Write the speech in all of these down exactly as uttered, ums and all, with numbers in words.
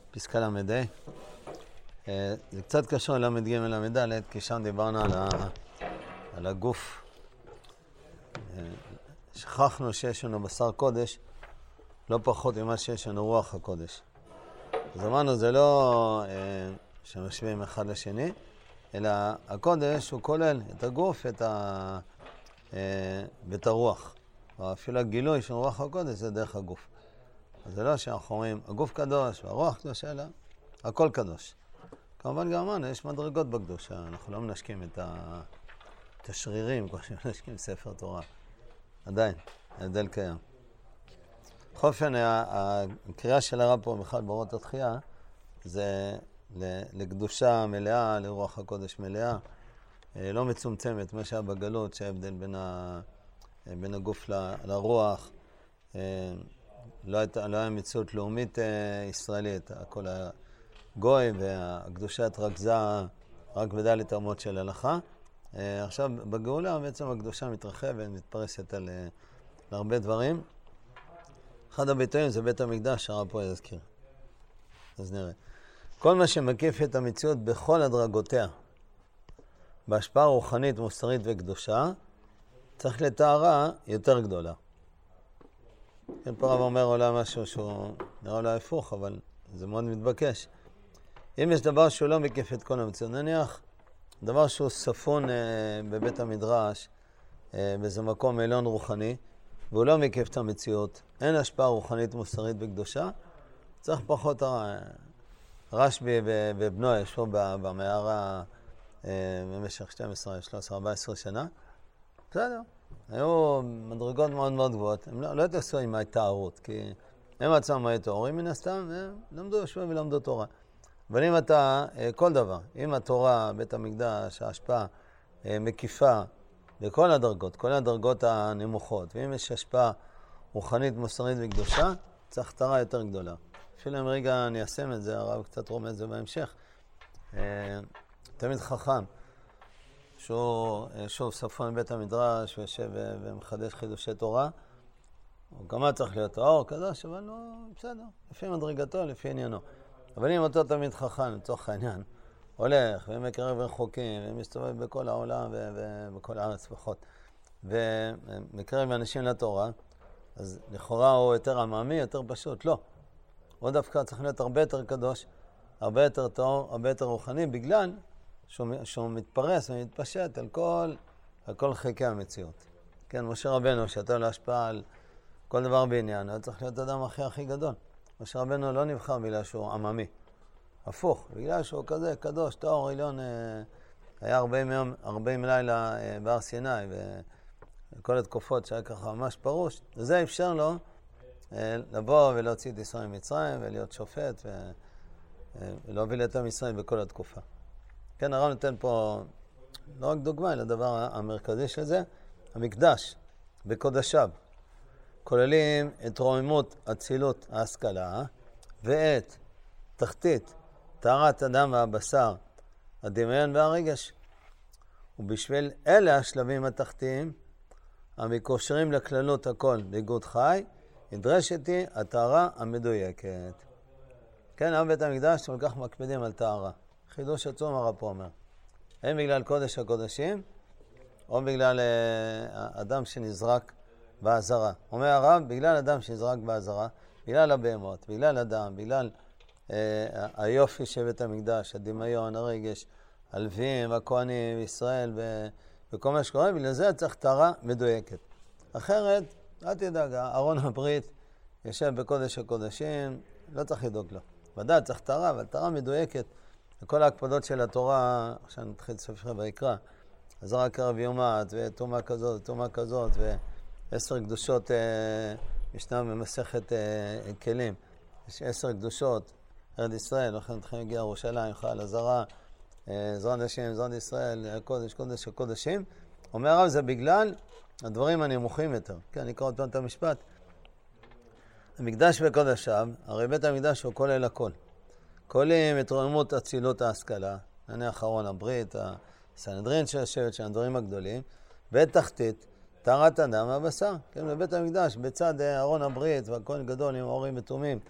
פסקה למדי. זה קצת קשור למד ג' למד, כי שם דיברנו על, ה... על הגוף. שכחנו שיש לנו בשר קודש, לא פחות ממה שיש לנו רוח הקודש. אז אמרנו, זה לא אה, שמשווים אחד לשני, אלא הקודש הוא כולל את הגוף את ה... אה, ואת הרוח. אפילו הגילוי של רוח הקודש זה דרך הגוף. אז זה לא שאנחנו אומרים, הגוף קדוש והרוח קדוש, אלא הכל קדוש. כמובן גם אמרנו, יש מדרגות בקדושה, אנחנו לא מנשקים את, ה... את השרירים, כמו שמנשקים ספר תורה. עדיין, ההבדל קיים. בכל אופן, הקריאה של הרב פה, בכלל באורות התחייה, זה לקדושה מלאה, לרוח הקודש מלאה, לא מצומצמת, מה שהיה בגלות, שההבדל בין, ה... בין הגוף ל... לרוח, לא, היית, לא היה מציאות לאומית ישראלית, הכל היה גוי, והקדושה התרכזה רק בדלת אמות של הלכה. עכשיו, בגאולה בעצם הקדושה מתרחבת, מתפרסת על, על הרבה דברים. אחד הביטויים זה בית המקדש, שהרב פה יזכיר. אז נראה. כל מה שמקיף את המציאות בכל הדרגותיה, בהשפעה רוחנית, מוסרית וקדושה, צריך לטהרה יותר גדולה. כן, פה הרב אומר אולי משהו שהוא נראה אולי הפוך, אבל זה מאוד מתבקש. אם יש דבר שהוא לא מקיף את כל המציאות, נניח, דבר שהוא ספון אה, בבית המדרש, אה, באיזה מקום עליון רוחני, והוא לא מקיף את המציאות, אין השפעה רוחנית, מוסרית וקדושה, צריך פחות הרע. רשב"י ובנו ישבו במערה אה, במשך שתים עשרה, שלוש עשרה, ארבע עשרה שנה. בסדר. היו מדרגות מאוד מאוד גבוהות. הם לא, לא התעשו עם ההתארות, כי הם עצמם היו תאורים מן הסתם, הם למדו ישבו ולמדו תורה. אבל אם אתה, כל דבר, אם התורה, בית המקדש, ההשפעה, מקיפה בכל הדרגות, כל הדרגות הנמוכות, ואם יש השפעה רוחנית, מוסרית וקדושה, צריך תרה יותר גדולה. אפילו אם רגע אני אעשם את זה, הרב קצת רומז את זה בהמשך. תמיד חכם, שהוא שוב ספון בית המדרש, ויושב ומחדש חידושי תורה, הוא גם צריך להיות האור קדוש, אבל לא, בסדר, לפי מדרגתו, לפי עניינו. אבל אם אותו תמיד חכם, לצורך העניין, הולך ומקרב רחוקים, ומסתובב בכל העולם ובכל הארץ פחות, ומקרב אנשים לתורה, אז לכאורה הוא יותר עממי, יותר פשוט. לא. הוא דווקא צריך להיות הרבה יותר קדוש, הרבה יותר טהור, הרבה יותר רוחני, בגלל שהוא, שהוא מתפרס ומתפשט על כל, על כל חלקי המציאות. כן, משה רבנו, שאתה להשפעה על כל דבר בעניין, הוא צריך להיות אדם הכי הכי גדול. משה רבנו לא נבחר בגלל שהוא עממי. הפוך, בגלל שהוא כזה קדוש, טהור עליון, היה ארבעים יום, ארבעים לילה בהר סיני, וכל התקופות שהיה ככה ממש פרוש, וזה אפשר לו לבוא ולהוציא את ישראל ממצרים, ולהיות שופט, ולהוביל את עם ישראל בכל התקופה. כן, הרב נותן פה לא רק דוגמה, אלא הדבר המרכזי של זה, המקדש בקודשיו. כוללים את רוממות, אצילות, ההשכלה, ואת תחתית, טהרת הדם והבשר, הדמיון והרגש. ובשביל אלה השלבים התחתיים, המקושרים לכללות הכל באיגוד חי, נדרשת היא הטהרה המדויקת. כן, עם בית המקדש כל כך מקפידים על טהרה. חידוש עצום הרב פה אומר. הם בגלל קודש הקודשים, או בגלל אה, אדם שנזרק בעזרה. אומר הרב, בגלל אדם שנזרק בעזרה, בגלל הבהמות, בגלל אדם, בגלל אה, היופי של בית המקדש, הדמיון, הרגש, הלווים, הכהנים, ישראל, ו... וכל מה שקורה, בגלל זה צריך טהרה מדויקת. אחרת, אל תדאג, ארון הברית יושב בקודש הקודשים, לא צריך לדאוג לו. ודאי, צריך טהרה, אבל טהרה מדויקת. וכל ההקפדות של התורה, עכשיו נתחיל ספר ויקרא, אז רק רב יומת, ותומה כזאת, ותומה כזאת, ועשר קדושות אה, משנה במסכת אה, כלים. יש עשר קדושות, ארץ ישראל, לכן נתחיל להגיע ירושלים, חל, הזרה, אה, זרון נשים, זרון ישראל, הקודש, קודש, הקודשים. אומר הרב, זה בגלל הדברים הנמוכים יותר. כן, אני אקרא עוד פעם את המשפט. המקדש בקודשיו, הרי בית המקדש הוא כולל הכל. כוללים את רוממות אצילות ההשכלה, נניח ארון הברית, הסנהדרין של השבט, של הדברים הגדולים, ותחתית, טהרת הדם והבשר. כן, בבית המקדש, בצד ארון הברית והכהן גדול עם אורים מתומים,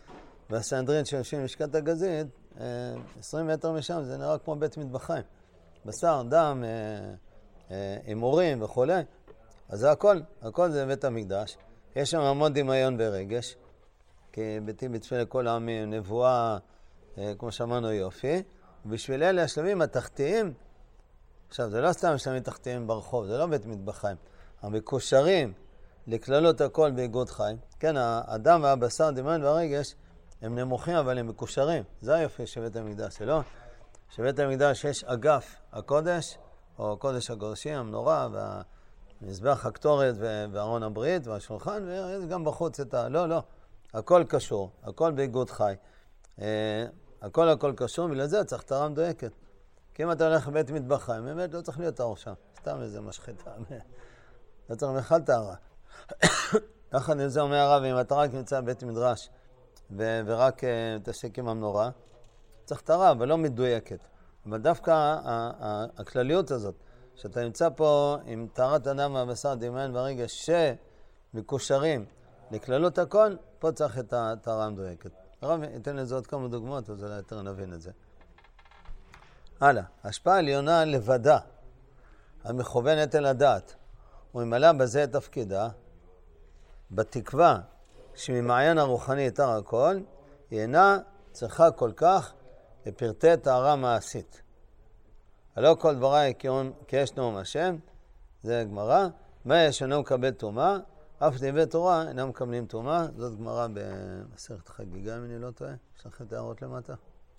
והסנהדרין שיושבים בלשכת הגזית, עשרים מטר משם זה נראה כמו בית מטבחיים. בשר, דם, הימורים וכו'. אז זה הכל, הכל זה בית המקדש. יש שם המון דמיון ורגש, כי ביתי בתפילה לכל העמים, נבואה, כמו שאמרנו יופי. ובשביל אלה השלבים התחתיים, עכשיו זה לא סתם שלבים תחתיים ברחוב, זה לא בית מטבחיים. המקושרים לכללות הכל באיגוד חיים. כן, האדם והבשר, דמיון והרגש, הם נמוכים אבל הם מקושרים. זה היופי של בית המקדש, לא? שבית המקדש יש אגף הקודש, או קודש הקודשים, המנורה, והמזבח הקטורת וארון הברית והשולחן, ויש גם בחוץ את ה... לא, לא. הכל קשור, הכל באיגוד חי. הכל הכל קשור, בגלל זה צריך טהרה מדויקת. כי אם אתה הולך לבית מטבחיים, באמת לא צריך להיות טהור שם. סתם איזה משחטה. לא צריך בכלל טהרה. יחד עם זה אומר הרב, אם אתה רק נמצא בבית מדרש, ו- ורק מתעסק עם המנורה, צריך טהרה, אבל לא מדויקת. אבל דווקא ה- ה- הכלליות הזאת, שאתה נמצא פה עם טהרת אדם והבשר, דמיון והרגש, שמקושרים לכללות הכל, פה צריך את הטהרה המדויקת. הרב ייתן לזה עוד כמה דוגמאות, אז אולי יותר נבין את זה. הלאה, השפעה עליונה לבדה, המכוונת אל הדעת, וממלא בזה את תפקידה, בתקווה שממעיין הרוחני יתר הכל, היא אינה צריכה כל כך לפרטי טהרה מעשית. הלא כל דברי כי יש נאום השם, זה גמרא, מה יש אינו מקבל תומה, אף דברי תורה אינם מקבלים תומה, זאת גמרא במסכת חגיגה, אם אני לא טועה. יש לכם את הערות למטה?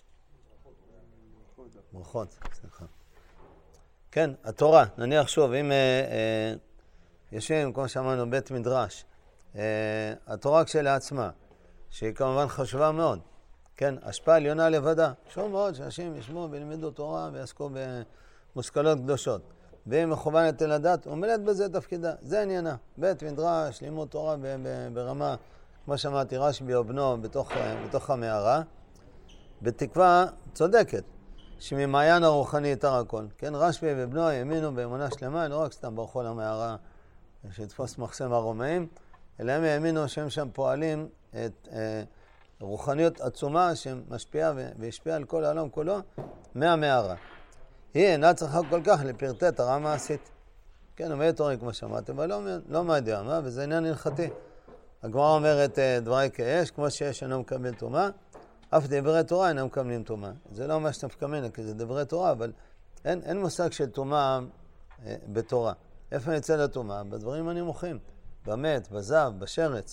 ברכות, סליחה. כן, התורה, נניח שוב, אם אה, אה, יושבים, כמו שאמרנו, בית מדרש, אה, התורה כשלעצמה, שהיא כמובן חשובה מאוד, כן, השפעה עליונה לבדה, חשוב מאוד שאנשים ישמעו וילמדו תורה ויעסקו במושכלות קדושות. והיא מכוונת אל הדת, עומדת בזה תפקידה. זה עניינה. בית מדרש, לימוד תורה ב- ב- ברמה, כמו שאמרתי, רשב"י או בנו בתוך, בתוך המערה, בתקווה צודקת, שממעיין הרוחני יתר הכל. כן, רשב"י ובנו האמינו באמונה שלמה, לא רק סתם ברחו למערה שיתפוס מחסם הרומאים, אלא הם האמינו שהם שם פועלים את אה, רוחניות עצומה שמשפיעה והשפיעה על כל העולם כולו מהמערה. היא אינה צריכה כל כך לפרטי טהרה מעשית. כן, אומרת תורה כמו שמעתם, אבל לא, לא מה יודע מה, וזה עניין הלכתי. הגמרא אומרת דברי כאש, כמו שיש אינו מקבל תומה, אף דברי תורה אינם מקבלים תומה. זה לא מה שנפקא מינה, כי זה דברי תורה, אבל אין, אין מושג של תומה אה, בתורה. איפה נצא לתומה? בדברים הנמוכים, במת, בזב, בשרץ.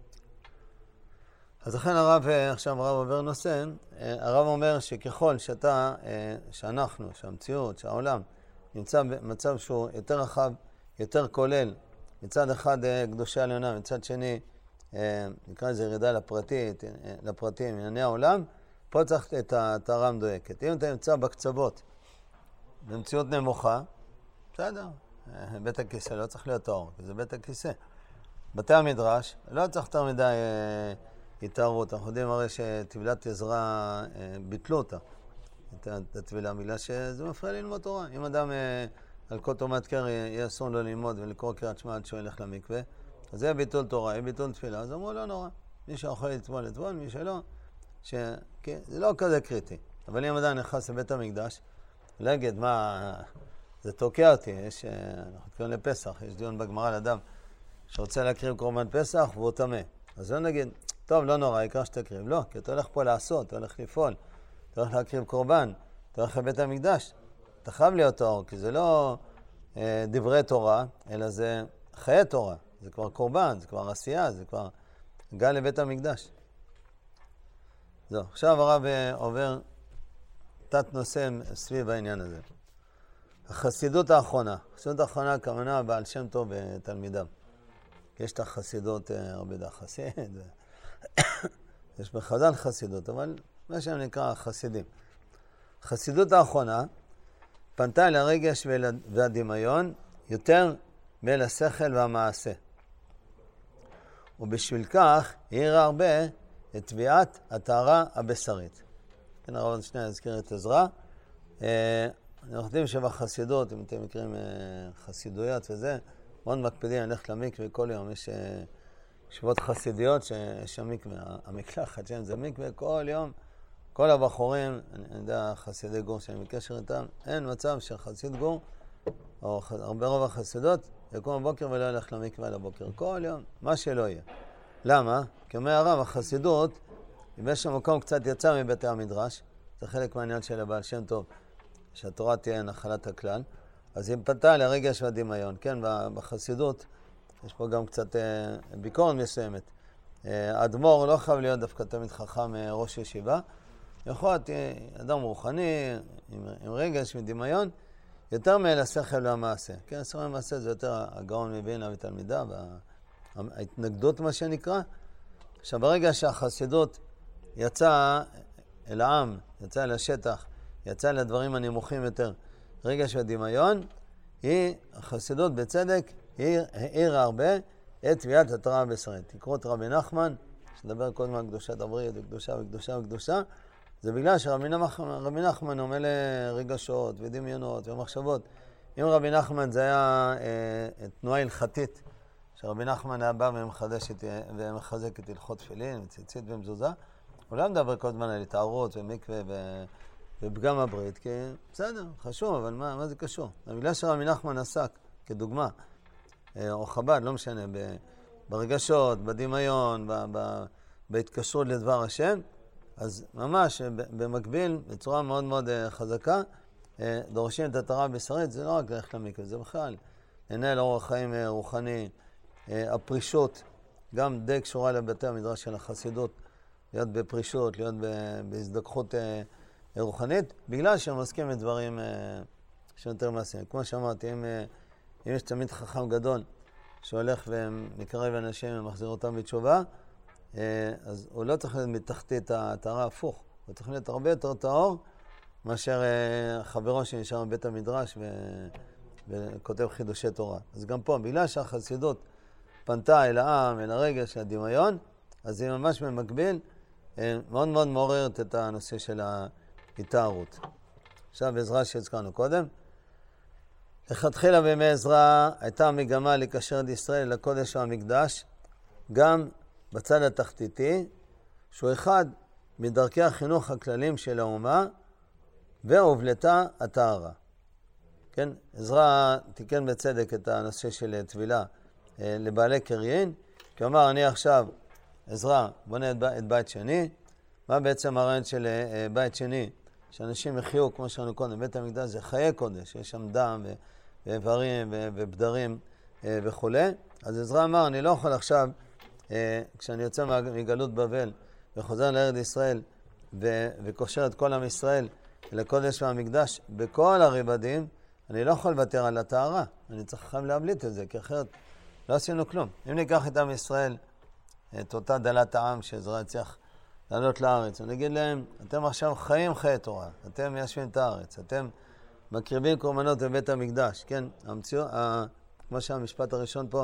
אז לכן הרב, עכשיו הרב עובר נושא, הרב אומר שככל שאתה, שאנחנו, שהמציאות, שהעולם, נמצא במצב שהוא יותר רחב, יותר כולל, מצד אחד קדושה עליונה, מצד שני, נקרא לזה ירידה לפרטית, לפרטים, ענייני העולם, פה צריך את הטהרה המדויקת. אם אתה נמצא בקצוות, במציאות נמוכה, בסדר, בית הכיסא לא צריך להיות טהור, כי זה בית הכיסא. בתי המדרש, לא צריך יותר מדי התארות. אנחנו יודעים הרי שטבילת עזרא ביטלו אותה, את הטבילה, בגלל שזה מפריע ללמוד תורה. אם אדם על כל תרומת קרי יהיה אסור לו ללמוד ולקרוא קריאת שמע עד שהוא ילך למקווה, אז זה ביטול תורה, יהיה ביטול תפילה, אז אמרו לא נורא. מי שיכול לטבול לטבול, מי שלא, ש... זה לא כזה קריטי. אבל אם אדם נכנס לבית המקדש, לא יגיד, מה, זה תוקע אותי, יש, אנחנו קוראים לפסח, יש דיון בגמרא לאדם שרוצה להקריב קורבן פסח והוא טמא. אז לא נגיד, טוב, לא נורא, העיקר שתקריב. לא, כי אתה הולך פה לעשות, אתה הולך לפעול, אתה הולך להקריב קורבן, אתה הולך לבית המקדש. אתה חייב להיות טהור, כי זה לא אה, דברי תורה, אלא זה חיי תורה. זה כבר קורבן, זה כבר עשייה, זה כבר גל לבית המקדש. זהו, עכשיו הרב אה, עובר תת נושא סביב העניין הזה. החסידות האחרונה. החסידות האחרונה הכוונה בעל שם טוב ותלמידיו. יש את החסידות, הרבה דה חסיד, יש בחז"ל חסידות, אבל מה שהם נקרא חסידים. החסידות האחרונה פנתה אל הרגש והדמיון יותר מאל השכל והמעשה. ובשביל כך העירה הרבה את תביעת הטהרה הבשרית. כן, הרב עוד שנייה הזכיר את עזרא. אנחנו יודעים שבחסידות, אם אתם מכירים חסידויות וזה, מאוד מקפידים ללכת למקווה כל יום. יש ישיבות חסידיות שיש שם מקווה, המקלחת שם זה מקווה כל יום, כל הבחורים, אני יודע, חסידי גור שאני מקשר איתם, אין מצב שחסיד גור, או הרבה רוב החסידות, יקום בבוקר ולא ילך למקווה לבוקר, כל יום, מה שלא יהיה. למה? כי אומר הרב, החסידות, אם יש שם מקום קצת יצא מבתי המדרש, זה חלק מהעניין של הבעל שם טוב, שהתורה תהיה נחלת הכלל, אז היא פנתה לרגש והדמיון, כן, בחסידות, יש פה גם קצת אה, ביקורת מסוימת. אה, אדמו"ר לא חייב להיות דווקא תמיד חכם אה, ראש ישיבה, יכול להיות אה, אדם רוחני, עם, עם רגש ודמיון, יותר מאל השכל והמעשה. כן, השכל והמעשה זה יותר הגאון מבינה ותלמידה, וההתנגדות מה שנקרא. עכשיו, ברגע שהחסידות יצא אל העם, יצא אל השטח, יצא אל הדברים הנמוכים יותר, רגש ודמיון, היא, החסידות בצדק, היא העירה הרבה את תביעת התורה הבשרית. תקראו את רבי נחמן, שדבר קודם על קדושת הברית, וקדושה וקדושה וקדושה, זה בגלל שרבי נחמן, רבי נחמן אומר לרגשות ודמיונות ומחשבות. אם רבי נחמן זה היה אה, תנועה הלכתית, שרבי נחמן היה בא ומחדש את, ומחזק את הלכות תפילין, וציצית ומזוזה, הוא לא מדבר כל הזמן על התערות ומקווה ו... ובגם הברית, כי בסדר, חשוב, אבל מה, מה זה קשור? בגלל שרבי נחמן עסק, כדוגמה, או חב"ד, לא משנה, ברגשות, בדמיון, ב, ב, בהתקשרות לדבר השם, אז ממש במקביל, בצורה מאוד מאוד חזקה, דורשים את התורה הבשרית, זה לא רק ללכת למקווה, זה בכלל לנהל אורח חיים רוחני, הפרישות, גם די קשורה לבתי המדרש של החסידות, להיות בפרישות, להיות בהזדככות רוחנית, בגלל שהם עוסקים בדברים שיותר מעשיים. כמו שאמרתי, אם, אם יש תמיד חכם גדול שהולך ומקרב אנשים ומחזיר אותם בתשובה, אז הוא לא צריך להיות מתחתית הטהרה הפוך, הוא צריך להיות הרבה יותר טהור מאשר חברו שנשאר בבית המדרש ו... וכותב חידושי תורה. אז גם פה, בגלל שהחסידות פנתה אל העם, אל הרגש, אל הדמיון, אז היא ממש במקביל מאוד מאוד מעוררת את הנושא של ההתארות. עכשיו בעזרה שהזכרנו קודם, לכתחילה בימי עזרא הייתה מגמה לקשר את ישראל לקודש והמקדש, גם בצד התחתיתי, שהוא אחד מדרכי החינוך הכללים של האומה, והובלטה הטהרה. כן, עזרא תיקן בצדק את הנושא של תבילה אה, לבעלי קריין, כי הוא אמר, אני עכשיו, עזרא, בונה את, את בית שני, מה בעצם הרעיון של אה, בית שני? שאנשים יחיו, כמו שאנו קודם, בית המקדש זה חיי קודש, יש שם דם ו- ואיברים ו- ובדרים אה, וכו'. אז עזרא אמר, אני לא יכול עכשיו, אה, כשאני יוצא מגלות בבל וחוזר לארץ ישראל ו- וקושר את כל עם ישראל לקודש והמקדש בכל הרבדים, אני לא יכול לוותר על הטהרה, אני צריך להבליט את זה, כי אחרת לא עשינו כלום. אם ניקח את עם ישראל, את אותה דלת העם שעזרא הצליח לעלות לארץ, ונגיד להם, אתם עכשיו חיים חיי תורה, אתם מיישבים את הארץ, אתם מקריבים קורבנות בבית המקדש, כן? המציאו, ה, כמו שהמשפט הראשון פה,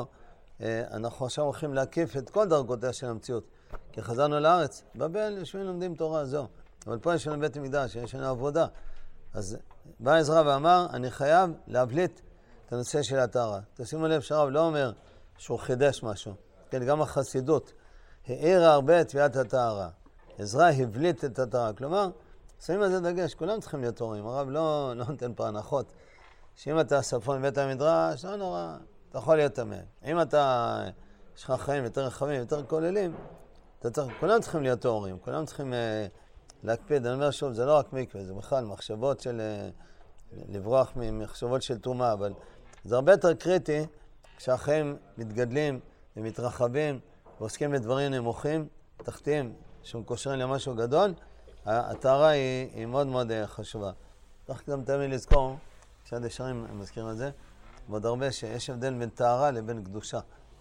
אנחנו עכשיו הולכים להקיף את כל דרגותיה של המציאות, כי חזרנו לארץ, בבל יושבים לומדים תורה, זו. אבל פה יש לנו בית המקדש, יש לנו עבודה. אז בא עזרא ואמר, אני חייב להבליט את הנושא של הטהרה. תשימו לב שהרב לא אומר שהוא חידש משהו. כן, גם החסידות העירה הרבה את תביעת הטהרה. עזרא הבליט את הטהרה. כלומר, שמים על זה דגש, כולם צריכים להיות טהורים. הרב לא, לא נותן פה הנחות. שאם אתה ספון בית המדרש, לא נורא, אתה יכול להיות טמא. אם אתה, יש לך חיים יותר רחבים, יותר כוללים, אתה צריך, כולם צריכים להיות טהורים. כולם צריכים אה, להקפיד. אני אומר שוב, זה לא רק מקווה, זה בכלל מחשבות של, אה, לברוח ממחשבות של תרומה, אבל זה הרבה יותר קריטי כשהחיים מתגדלים ומתרחבים ועוסקים בדברים נמוכים, תחתיים, שמקושרים למשהו גדול, הטהרה היא, היא מאוד מאוד חשובה. צריך גם תמיד לזכור, כשעד ישרים מזכירים את זה, ועוד הרבה שיש הבדל בין טהרה לבין קדושה.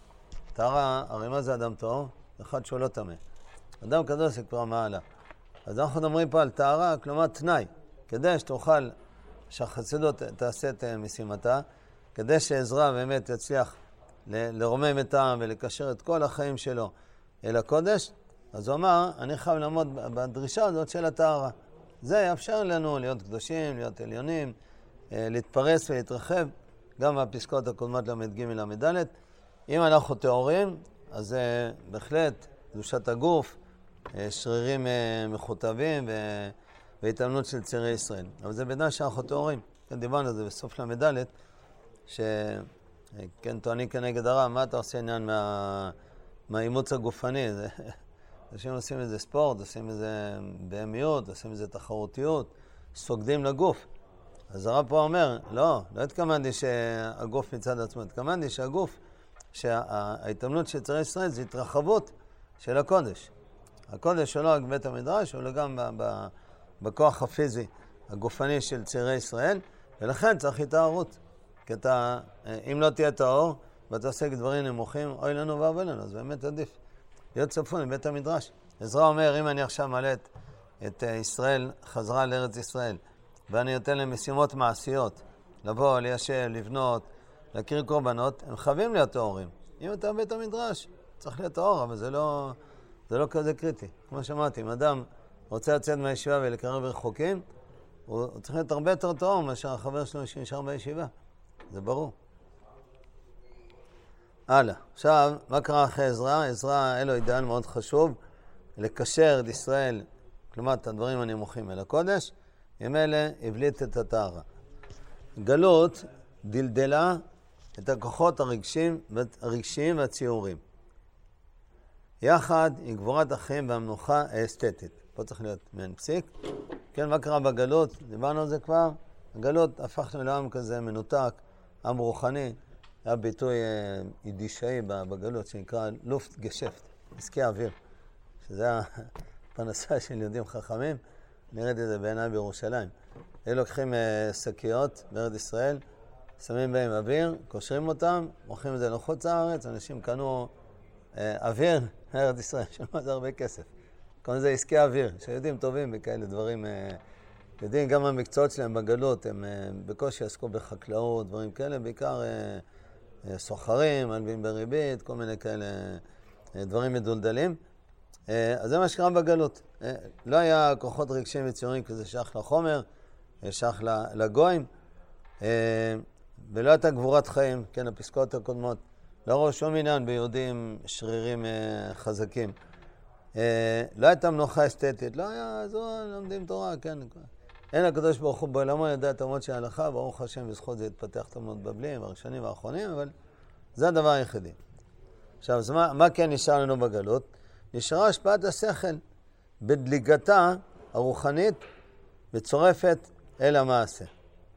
טהרה, הרי מה זה אדם טהור? אחד שהוא לא טמא. אדם קדוש זה כבר מעלה. אז אנחנו מדברים פה על טהרה, כלומר תנאי, כדי שתוכל, שהחסידות תעשה את משימתה, כדי שעזרא באמת יצליח ל- לרומם את העם ולקשר את כל החיים שלו אל הקודש, אז הוא אמר, אני חייב לעמוד בדרישה הזאת של הטהרה. זה יאפשר לנו להיות קדושים, להיות עליונים, להתפרס ולהתרחב, גם בפסקאות הקודמות למד ג' למד ד'. אם אנחנו טהורים, אז זה בהחלט קדושת הגוף, שרירים מכותבים והתאמנות של צעירי ישראל. אבל זה בדעה שאנחנו טהורים. כן, דיברנו על זה בסוף למדלת, שכן, טוענים כנגד הרע, מה אתה עושה עניין מה, מהאימוץ הגופני? זה, אנשים עושים איזה ספורט, עושים איזה בהמיות, עושים איזה תחרותיות, סוגדים לגוף. אז הרב פה אומר, לא, לא התכוונתי שהגוף מצד עצמו, התכוונתי שהגוף, שההתאמנות של צעירי ישראל זה התרחבות של הקודש. הקודש הוא לא רק בית המדרש, הוא גם בכוח הפיזי הגופני של צעירי ישראל, ולכן צריך התארות. כי אתה, אם לא תהיה טהור, ואתה עושה דברים נמוכים, אוי לנו ואבוי לנו, אז באמת עדיף להיות צפון לבית המדרש. עזרא אומר, אם אני עכשיו מעלה את, את ישראל חזרה לארץ ישראל, ואני נותן להם משימות מעשיות, לבוא, ליישב, לבנות, להכיר קורבנות, הם חייבים להיות טהורים. אם אתה בבית המדרש, צריך להיות טהור, אבל זה לא, זה לא כזה קריטי. כמו שאמרתי, אם אדם רוצה לצאת מהישיבה ולקרב רחוקים, הוא, הוא צריך להיות הרבה יותר טהור מאשר החבר שלו שנשאר בישיבה. זה ברור. הלאה. עכשיו, מה קרה אחרי עזרא? עזרא, אלו אידאל מאוד חשוב, לקשר את ישראל, כלומר, את הדברים הנמוכים אל הקודש, עם אלה הבליט את הטהרה. גלות דלדלה את הכוחות הרגשיים, הרגשיים והציורים. יחד עם גבורת החיים והמנוחה האסתטית. פה צריך להיות מעין פסיק. כן, מה קרה בגלות? דיברנו על זה כבר. הגלות הפך לעם כזה מנותק, עם רוחני. היה ביטוי יידישאי בגלות שנקרא לופט גשפט, עסקי האוויר. שזה הפרנסה של יהודים חכמים. נראיתי את זה בעיניי בירושלים. היו לוקחים שקיות בארץ ישראל, שמים בהם אוויר, קושרים אותם, מוכרים את זה לחוץ הארץ, אנשים קנו אה, אוויר בארץ ישראל, שמה זה הרבה כסף. קוראים לזה עסקי אוויר, שיודעים טובים בכאלה דברים, אה, יודעים גם המקצועות שלהם בגלות, הם אה, בקושי עסקו בחקלאות, דברים כאלה, בעיקר אה, אה, סוחרים, מלווים בריבית, כל מיני כאלה אה, דברים מדולדלים. אה, אז זה מה שקרה בגלות. אה, לא היה כוחות רגשיים וציורים כזה שייך לחומר, שייך לגויים, אה, ולא הייתה גבורת חיים, כן, הפסקאות הקודמות. לא ראו שום עניין ביהודים שרירים אה, חזקים. אה, לא הייתה מנוחה אסתטית, לא היה, זו, לומדים תורה, כן. אין הקדוש ברוך הוא בעולמו ידע את המות של ההלכה, ברוך השם בזכות זה התפתח את המות בבלים, הראשונים והאחרונים, אבל זה הדבר היחידי. עכשיו, אז מה, מה כן נשאר לנו בגלות? נשארה השפעת השכל בדליגתה הרוחנית וצורפת אל המעשה.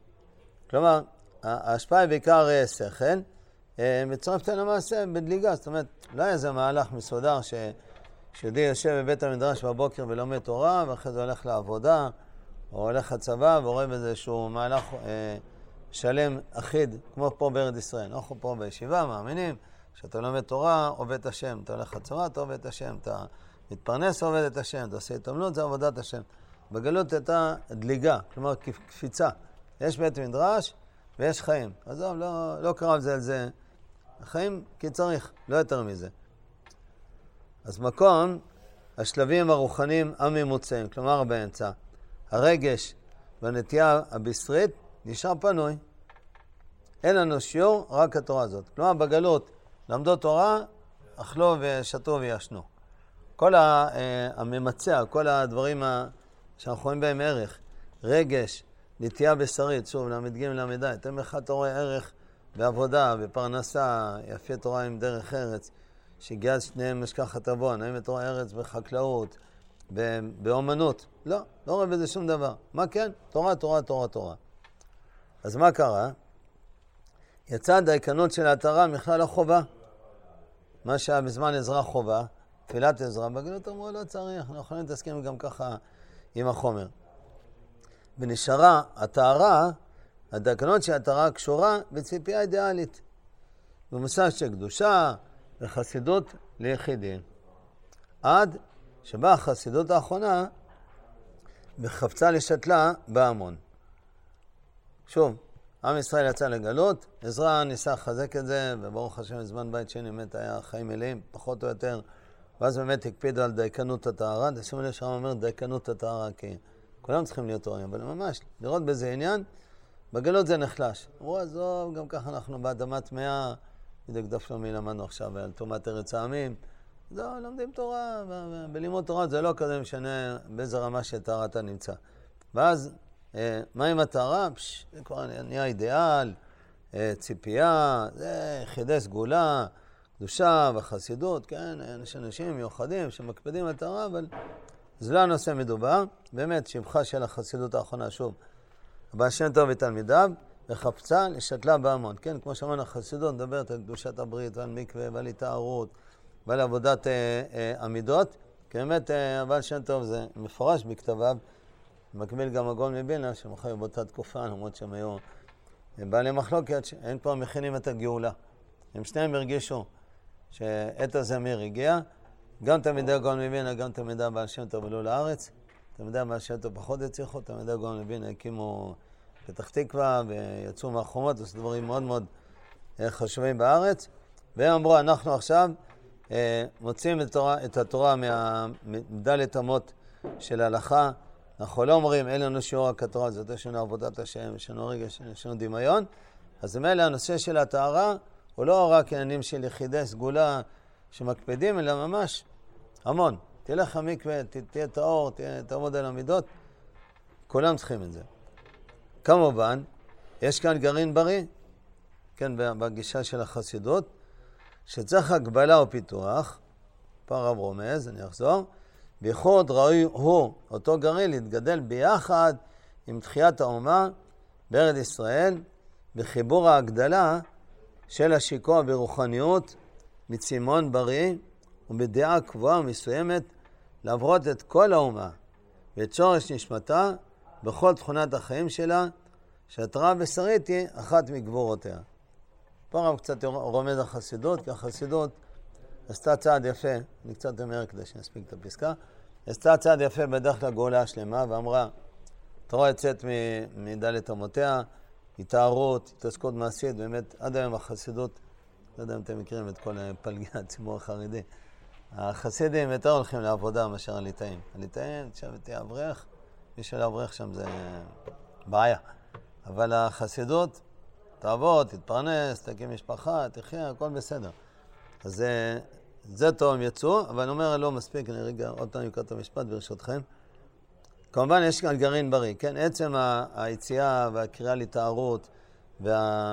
כלומר, ההשפעה היא בעיקר שכל, מצורפת אל המעשה בדליגה. זאת אומרת, לא היה איזה מהלך מסודר ש... שיהודי יושב בבית המדרש בבוקר ולומד תורה, ואחרי זה הולך לעבודה, או הולך לצבא, ורואה באיזשהו מהלך אה, שלם אחיד, כמו פה בארץ ישראל. אנחנו פה בישיבה, מאמינים, שאתה לומד תורה, עובד את השם. אתה הולך לצבא, אתה עובד את השם. אתה מתפרנס, עובד את השם. אתה עושה התאמנות, זה עבודת השם. בגלות הייתה דליגה, כלומר קפיצה. יש בית מדרש ויש חיים. אז לא, לא, לא קרב זה על זה. החיים כי צריך, לא יותר מזה. אז מקום, השלבים הרוחניים הממוצעים, כלומר באמצע, הרגש והנטייה הבשרית נשאר פנוי. אין לנו שיעור, רק התורה הזאת. כלומר בגלות, למדו תורה, אכלו ושתו וישנו. כל הממצע, כל הדברים שאנחנו רואים בהם ערך, רגש, נטייה בשרית, שוב, למד ג' למד ד', אתם אחד אתה רואה ערך בעבודה, בפרנסה, יפי תורה עם דרך ארץ, שהגיע שניהם משכחת עוון, האם את רואה ארץ בחקלאות, באומנות? לא, לא רואה בזה שום דבר. מה כן? תורה, תורה, תורה, תורה. אז מה קרה? יצא הדייקנות של ההתרה מכלל החובה. מה שהיה בזמן עזרא חובה, תפילת עזרא, בגלות אמרו לא צריך, אנחנו יכולים להתעסקים גם ככה עם החומר. ונשארה הטהרה, הדייקנות של ההתרה קשורה בציפייה אידיאלית. במושג של קדושה וחסידות ליחידים. עד שבאה החסידות האחרונה וחפצה לשתלה בהמון. שוב, עם ישראל יצא לגלות, עזרא ניסה לחזק את זה, וברוך השם בזמן בית שני באמת היה חיים מלאים, פחות או יותר, ואז באמת הקפידו על דייקנות הטהרה. תשימו לב שהרב אומר דייקנות הטהרה, כי כולם צריכים להיות טהורים, אבל ממש, לראות בזה עניין, בגלות זה נחלש. אמרו, עזוב, גם ככה אנחנו באדמה טמאה, בדיוק דף שלומי למדנו עכשיו על תומת ארץ העמים. לא, לומדים תורה, בלימוד תורה זה לא כזה משנה באיזה רמה של טהרה אתה נמצא. ואז, מה עם הטהרה? פש, זה כבר נהיה אידיאל, ציפייה, זה חידי סגולה, קדושה וחסידות, כן? יש אנשים מיוחדים שמקפדים על טהרה, אבל זה לא הנושא מדובר. באמת, שבחה של החסידות האחרונה, שוב, הבעל שם טוב ותלמידיו, וחפצה לשתלה בהמון, כן? כמו שאמרנו, החסידות מדברת על קדושת הברית ועל מקווה ועל התארות ועל עבודת אה, אה, עמידות, כי באמת אה, הבעל שם טוב זה מפורש בכתביו, מקביל גם הגאון מווילנה, שהם חיו באותה תקופה, למרות שהם היו בעלי מחלוקת, הם כבר מכינים את הגאולה. הם שניהם הרגישו שעת הזמיר הגיע, גם תלמידי הגאון מווילנה, גם תלמידי הבעל שם טוב עלו לארץ, תלמידי הבעל שם טוב פחות הצליחו, תלמידי הגאון מווילנה הקימו פתח תקווה ויצאו מהחומות, עשו דברים מאוד מאוד חשובים בארץ, והם אמרו, אנחנו עכשיו מוצאים את התורה, את התורה מהדלת אמות של ההלכה, אנחנו לא אומרים, אין לנו שיעור רק התורה, זאת יש לנו עבודת השם, יש לנו רגש, יש לנו דמיון, אז מילא הנושא של הטהרה הוא לא רק עניינים של יחידי סגולה שמקפדים, אלא ממש המון. תלך המקווה, תהיה טהור, תעמוד על המידות, כולם צריכים את זה. כמובן, יש כאן גרעין בריא, כן, בגישה של החסידות, שצריך הגבלה או פיתוח, פה הרב רומז, אני אחזור, בייחוד ראוי הוא, אותו גרעין, להתגדל ביחד עם תחיית האומה בארץ ישראל, בחיבור ההגדלה של השיקוע ברוחניות, בצימון בריא ובדעה קבועה ומסוימת, לעברות את כל האומה ואת שורש נשמתה בכל תכונת החיים שלה, שהתורה הבשרית היא אחת מגבורותיה. פה הרב קצת רומז החסידות, כי החסידות עשתה צעד יפה, אני קצת אומר כדי שנספיק את הפסקה, עשתה צעד יפה בדרך לגאולה השלמה, ואמרה, תורה יצאת מדלת אמותיה, התארות, התעסקות מעשית, באמת עד היום החסידות, לא יודע אם אתם מכירים את כל פלגי הציבור החרדי, החסידים יותר הולכים לעבודה מאשר הליטאים. הליטאים, עכשיו תהיה אברך, מי של אברך שם זה בעיה. אבל החסידות, תעבוד, תתפרנס, תקים משפחה, תחיה, הכל בסדר. אז זה, זה טוב הם יצאו, אבל אני אומר, לא מספיק, אני רגע עוד פעם יקרא את המשפט ברשותכם. כמובן יש כאן גרעין בריא, כן? עצם היציאה והקריאה להתארות וה,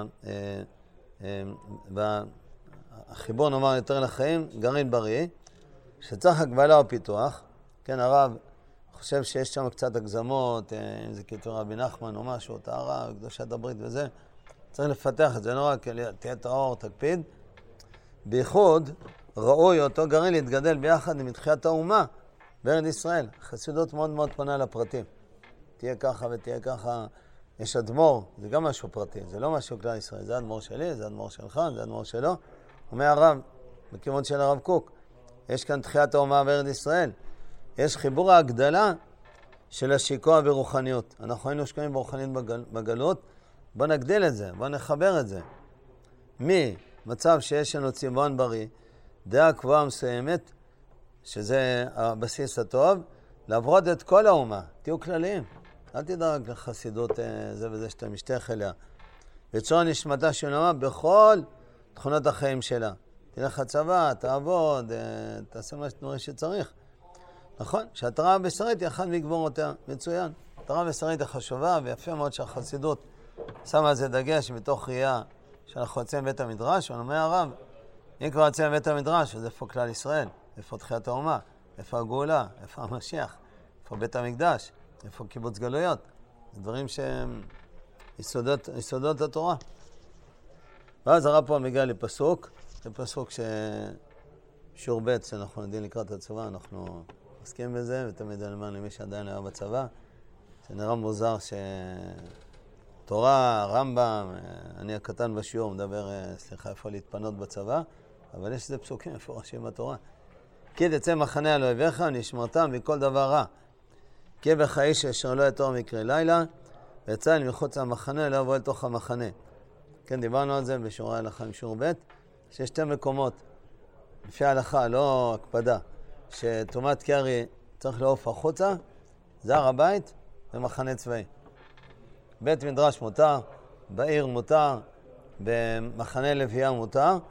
והחיבור נאמר יותר לחיים, גרעין בריא, שצריך הגבלה או פיתוח, כן, הרב חושב שיש שם קצת הגזמות, אם זה כתוב רבי נחמן או משהו, טהרה, קדושת הברית וזה, צריך לפתח את זה, לא רק תהיה טהור, תקפיד. בייחוד ראוי אותו גרעין להתגדל ביחד עם תחיית האומה בארץ ישראל. חסידות מאוד מאוד פונה לפרטים. תהיה ככה ותהיה ככה. יש אדמו"ר, זה גם משהו פרטי, זה לא משהו כלל ישראל. זה אדמו"ר שלי, זה אדמו"ר שלך, זה אדמו"ר שלו. אומר הרב, בכיוון של הרב קוק, יש כאן תחיית האומה בארץ ישראל. יש חיבור ההגדלה של השיקוע ברוחניות. אנחנו היינו שקועים ברוחניות בגל, בגלות, בוא נגדיל את זה, בוא נחבר את זה. ממצב שיש לנו צימון בריא, דעה קבועה מסוימת, שזה הבסיס הטוב, לעבוד את כל האומה, תהיו כלליים. אל תדרג לחסידות זה וזה שאתה משתייך אליה. וצור נשמתה של האומה בכל תכונות החיים שלה. תלך לצבא, תעבוד, תעשה מה שתנורי שצריך. נכון, שהתורה הבשרית היא אחת מגבורותיה, מצוין. התורה הבשרית היא חשובה ויפה מאוד שהחסידות שמה על זה דגש מתוך ראייה שאנחנו יוצאים מבית המדרש, ואני אומר הרב, אם כבר יוצאים מבית המדרש, אז איפה כלל ישראל? איפה תחיית האומה? איפה הגאולה? איפה המשיח? איפה בית המקדש? איפה קיבוץ גלויות? זה דברים שהם יסודות, יסודות התורה. ואז הרב פה מגיע לפסוק, זה פסוק ששיעור ב' שאנחנו יודעים לקראת הצבא, אנחנו עוסקים בזה, ותמיד אני אומר למי שעדיין היה בצבא, זה נראה מוזר שתורה, רמב"ם, אני הקטן בשיעור מדבר, סליחה, איפה להתפנות בצבא, אבל יש איזה פסוקים מפורשים בתורה. כי תצא מחנה על אויביך, נשמרתם מכל דבר רע. כי בך איש אשר לא יתור מקרה לילה, ויצא אל מחוץ למחנה, לא יבוא אל תוך המחנה. כן, דיברנו על זה בשיעורי הלכה עם שיעור ב', שיש שתי מקומות, לפי ההלכה, לא הקפדה, שתומת קרי צריך לעוף החוצה, זה הר הבית ומחנה צבאי. בית מדרש מותר, בעיר מותר, במחנה לוויה מותר,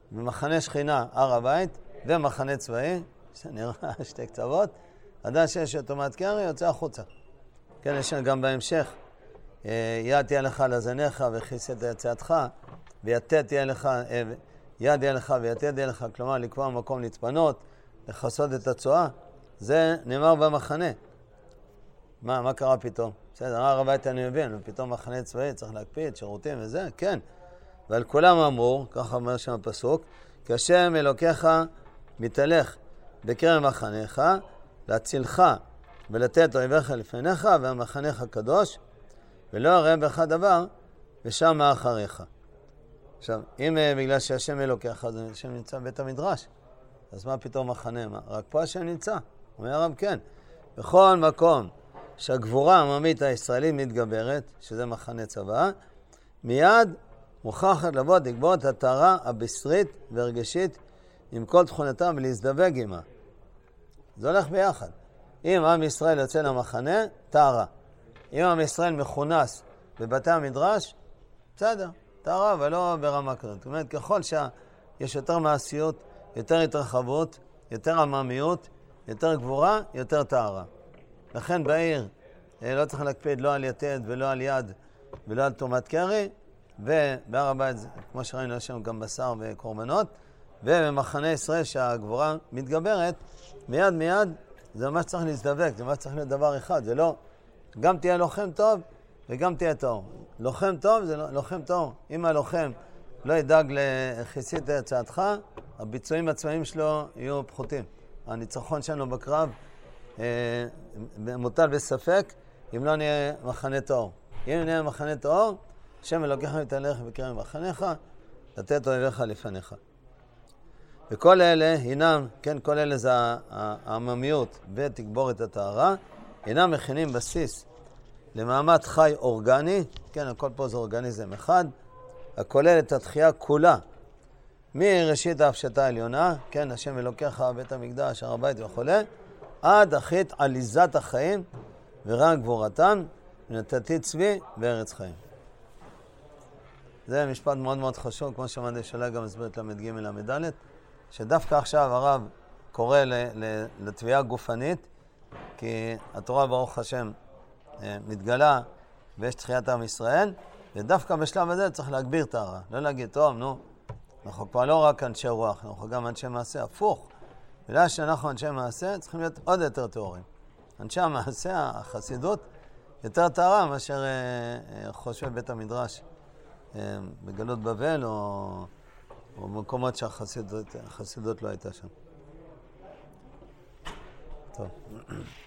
במחנה שכינה, הר הבית, ומחנה צבאי, שנראה שתי קצוות, עדיין שיש אוטומט קרי, יוצא החוצה. כן, יש גם בהמשך, יד תהיה לך לזניך וכיסת יצאתך, ויתד תהיה לך, יד תהיה לך ויתד תהיה לך, כלומר לקבוע מקום להתפנות, לחסות את הצועה, זה נאמר במחנה. מה, מה קרה פתאום? בסדר, הר הבית אני מבין, ופתאום מחנה צבאי צריך להקפיד, שירותים וזה, כן. ועל כולם אמור, ככה אומר שם הפסוק, כי השם אלוקיך מתהלך בקרב מחניך, להצילך ולתת אויביך לפניך, והמחנך הקדוש, ולא יראה בך דבר, ושם אחריך. עכשיו, אם בגלל שהשם אלוקיך, אז השם נמצא בבית המדרש, אז מה פתאום מחנה? מה? רק פה השם נמצא. אומר הרב, כן. בכל מקום שהגבורה העממית הישראלית מתגברת, שזה מחנה צבא, מיד מוכרחת לבוא לגבור את הטהרה הבשרית והרגשית עם כל תכונתה ולהזדווג עמה. זה הולך ביחד. אם עם ישראל יוצא למחנה, טהרה. אם עם ישראל מכונס בבתי המדרש, בסדר, טהרה, אבל לא ברמה כזאת. זאת אומרת, ככל שיש יותר מעשיות, יותר התרחבות, יותר עממיות, יותר גבורה, יותר טהרה. לכן בעיר לא צריך להקפיד לא על יתד ולא על יד ולא על תרומת קרי, ובהר הבית, כמו שראינו, יש שם גם בשר וקורבנות, ובמחנה ישראל שהגבורה מתגברת, מיד מיד זה ממש צריך להזדבק, זה ממש צריך להיות דבר אחד, זה לא, גם תהיה לוחם טוב וגם תהיה טוב. לוחם טוב זה לוחם טוב. אם הלוחם לא ידאג לכיסית הצעתך, הביצועים הצבאיים שלו יהיו פחותים. הניצחון שלנו בקרב אה, מוטל בספק אם לא נהיה מחנה טהור. אם נהיה מחנה טהור, השם אלוקיך מתהלך בקרב מחניך, לתת אויביך לפניך. וכל אלה הינם, כן, כל אלה זה העממיות ותגבורת הטהרה, הינם מכינים בסיס למעמד חי אורגני, כן, הכל פה זה אורגניזם אחד, הכולל את התחייה כולה, מראשית ההפשטה העליונה, כן, השם אלוקיך, בית המקדש, הר הבית וכו', עד אחרית עליזת החיים ורע גבורתם, ונתתי צבי בארץ חיים. זה משפט מאוד מאוד חשוב, כמו שמעתי שאלה גם הסברת למד ג' למד ד', שדווקא עכשיו הרב קורא לתביעה גופנית, כי התורה ברוך השם מתגלה ויש תחיית עם ישראל, ודווקא בשלב הזה צריך להגביר טהרה. לא להגיד, טוב, נו, אנחנו כבר לא רק אנשי רוח, אנחנו גם אנשי מעשה, הפוך. בגלל שאנחנו אנשי מעשה, צריכים להיות עוד יותר טהורים. אנשי המעשה, החסידות, יותר טהרה מאשר חושבי בית המדרש בגלות בבל או, או במקומות שהחסידות לא הייתה שם. טוב.